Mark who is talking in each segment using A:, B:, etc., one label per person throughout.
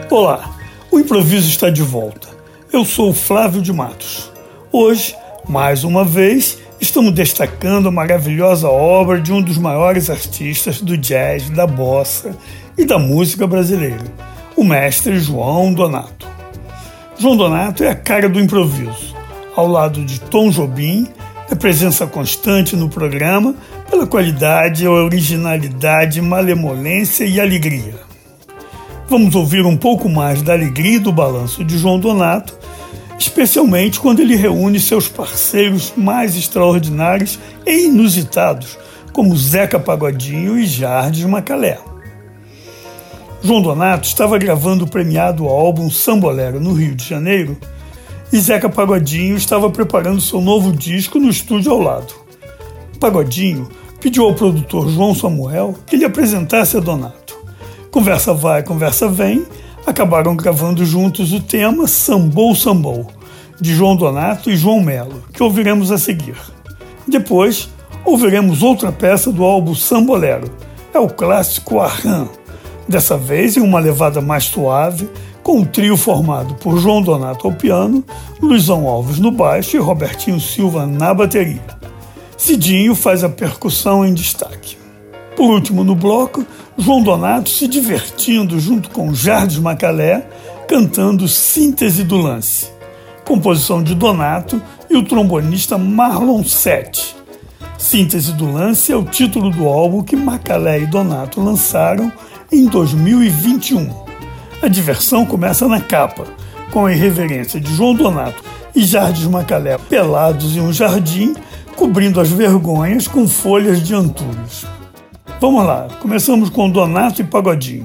A: Olá, o improviso está de volta. Eu sou o Flávio de Matos. Hoje, mais uma vez, estamos destacando a maravilhosa obra de um dos maiores artistas do jazz, da bossa e da música brasileira, o mestre João Donato. João Donato é a cara do improviso. Ao lado de Tom Jobim, é presença constante no programa pela qualidade, originalidade, malemolência e alegria. Vamos ouvir um pouco mais da alegria e do balanço de João Donato, especialmente quando ele reúne seus parceiros mais extraordinários e inusitados, como Zeca Pagodinho e Jardim Macalé. João Donato estava gravando o premiado álbum Sambolero no Rio de Janeiro e Zeca Pagodinho estava preparando seu novo disco no estúdio ao lado. Pagodinho pediu ao produtor João Samuel que lhe apresentasse a Donato. Conversa vai, conversa vem, acabaram gravando juntos o tema Sambou, Sambou, de João Donato e João Melo, que ouviremos a seguir. Depois, ouviremos outra peça do álbum Sambolero, é o clássico Arran, dessa vez em uma levada mais suave, com um trio formado por João Donato ao piano, Luizão Alves no baixo e Robertinho Silva na bateria. Cidinho faz a percussão em destaque. Por último no bloco, João Donato se divertindo junto com Jardim Macalé, cantando Síntese do Lance, composição de Donato e o trombonista Marlon Sete. Síntese do Lance é o título do álbum que Macalé e Donato lançaram em 2021. A diversão começa na capa, com a irreverência de João Donato e Jardim Macalé pelados em um jardim, cobrindo as vergonhas com folhas de antúrios. Vamos lá, começamos com Donato e Pagodinho.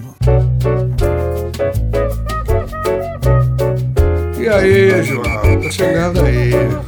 B: E aí, João, tá chegando aí.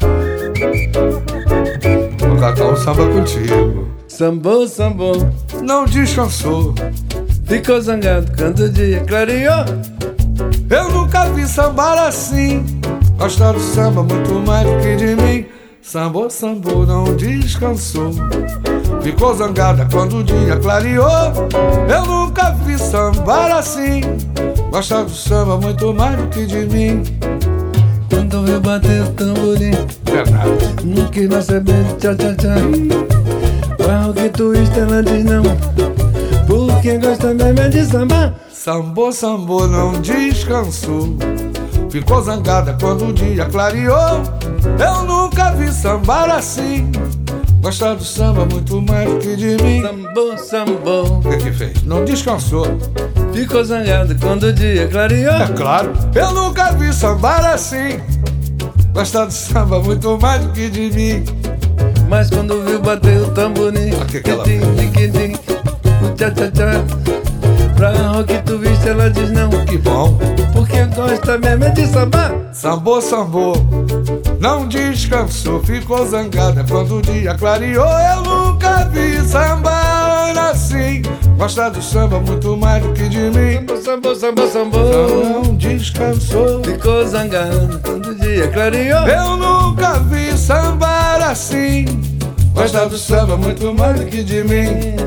B: Vou cantar um samba contigo.
C: Sambou, sambou,
B: Não descansou.
C: ficou zangado quando o dia clareou.
B: Eu nunca vi sambar assim. Gosta do samba muito mais do que de mim. Sambou, sambou, não descansou. Ficou zangada quando o dia clareou. Eu nunca vi sambar assim. Gosta do samba muito mais do que de mim.
C: Quando eu bater o tamborim,
B: Verdade.
C: não quis mais saber de tchá, tchá, tchá. Qual que twist ela diz não, porque gosta mesmo é de samba.
B: Sambou, sambou, não descansou. Ficou zangada quando o dia clareou. Eu nunca vi sambar assim. Gosta do samba muito mais do que de mim.
C: Sambou, sambou,
B: O que fez? Não descansou.
C: ficou zangado quando o dia clareou.
B: É claro. Eu nunca vi sambar assim. Gosta do samba muito mais do que de mim.
C: Mas quando viu bater o tamborim,
B: O que ela
C: quitim, quitim, o tchá, tchá, tchá. Pra rock twist ela diz não,
B: Que bom.
C: porque gosta mesmo é de samba.
B: Sambou, sambou, não descansou. Ficou zangada quando o dia clareou. Eu nunca vi sambar assim. Gosta do samba muito mais do que de mim.
C: Sambou, sambou, sambou,
B: Não descansou.
C: ficou zangado quando o dia clareou.
B: Eu nunca vi sambar assim. Gosta do samba muito mais do que de mim.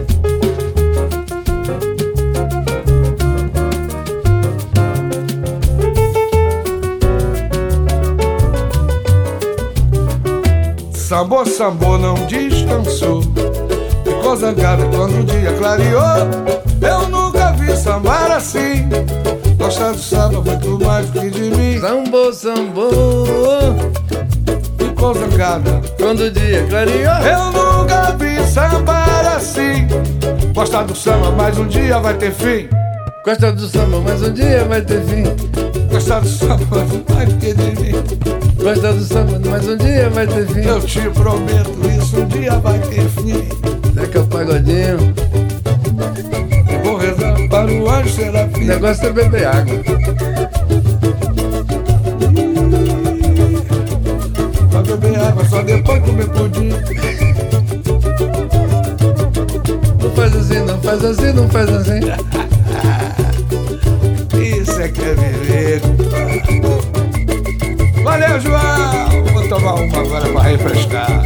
B: Sambou, sambou, não descansou. Ficou zangada quando o dia clareou. Eu nunca vi sambar assim. Gosta do samba muito mais do que de mim.
C: Sambou, sambou,
B: Ficou zangada.
C: quando o dia clareou.
B: Eu nunca vi sambar assim. Gosta do samba, mas um dia vai ter fim.
C: Gosta do samba, mas um dia vai ter fim.
B: Gosta do samba muito mais do que de mim.
C: Gosta do samba, mas um dia vai ter fim.
B: Eu te prometo isso, um dia vai ter fim.
C: Zeca Pagodinho,
B: Vou rezar para o anjo
C: o
B: serafim.
C: negócio é beber água.
B: Pra beber água só depois comer pudim.
C: Não faz assim, não faz assim, não faz assim.
B: Isso é que é viver. Valeu, João! Vou tomar uma agora pra refrescar.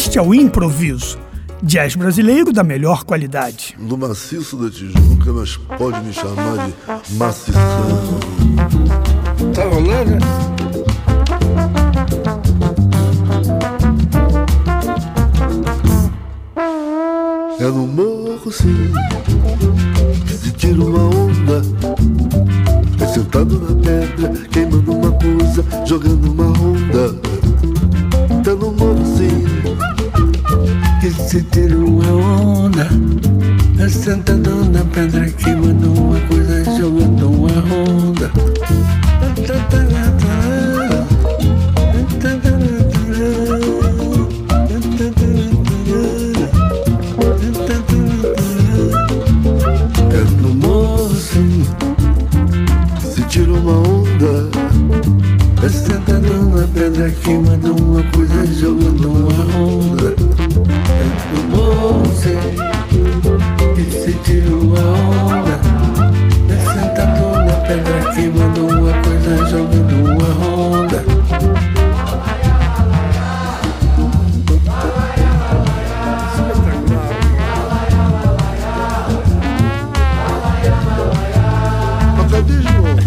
A: Este é o Improviso, jazz brasileiro da melhor qualidade.
D: Do maciço da Tijuca, mas pode me chamar de macição.
C: Tá rolando, né?
D: É no morro, sim, que se tira uma onda. É sentado na pedra, queimando uma coisa, jogando uma onda. Tá no morro, sim,
C: Que se tira uma onda. É sentado na pedra, queimando uma coisa, jogando uma onda.
D: é no morro, sim, que se tira uma onda.
C: É sentado na pedra, queimando uma coisa, jogando uma onda. É no morro, sim, que se tira uma onda. É sentado na pedra, queimando uma coisa, jogando uma onda.
D: Mas cadê, João?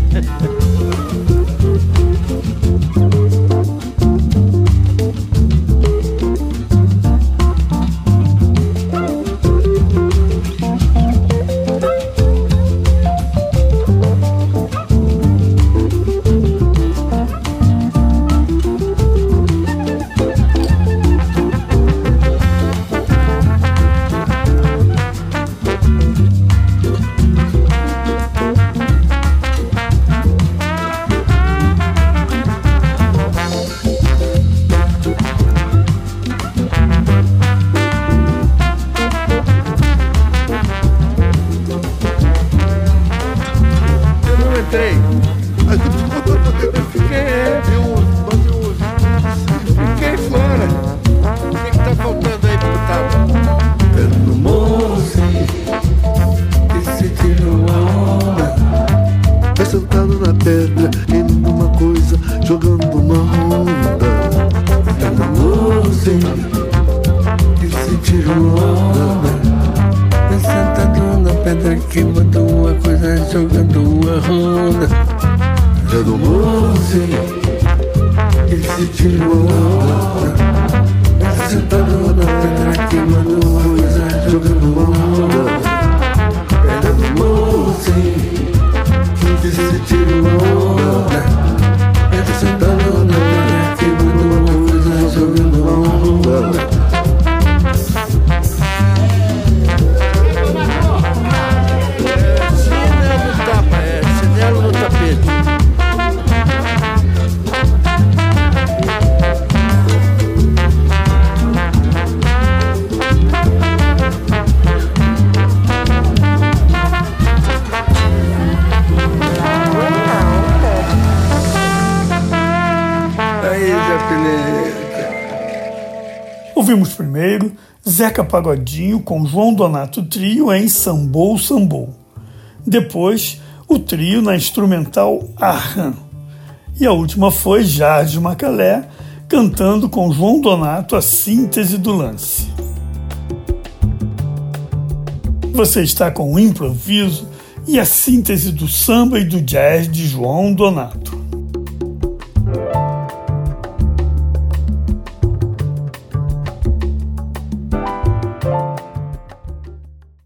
C: Fiquei fora. O que tá faltando aí, deputado?
D: É no morro,
C: Que se tira uma onda.
D: é sentado na pedra, queimando uma coisa, jogando uma onda.
C: É no morro, sim, que se tira uma onda. É sentado na pedra, queimando uma coisa, jogando uma onda.
D: É no morro,
C: Sim, que se tira uma onda. É sentado na pedra, queimando uma coisa, jogando uma onda. É no morro, sim, que se tira uma onda. É sentado na pedra, queimando uma coisa, jogando uma onda. Chinelo no tapa, chinelo no tapete. Aí, Zé Peleta.
A: Ouvimos primeiro Zeca Pagodinho com João Donato Trio em Sambou Sambou. Depois, o trio na instrumental Arran. E a última foi Jardim Macalé cantando com João Donato a síntese do lance. Você está com o Improviso e a síntese do samba e do jazz de João Donato.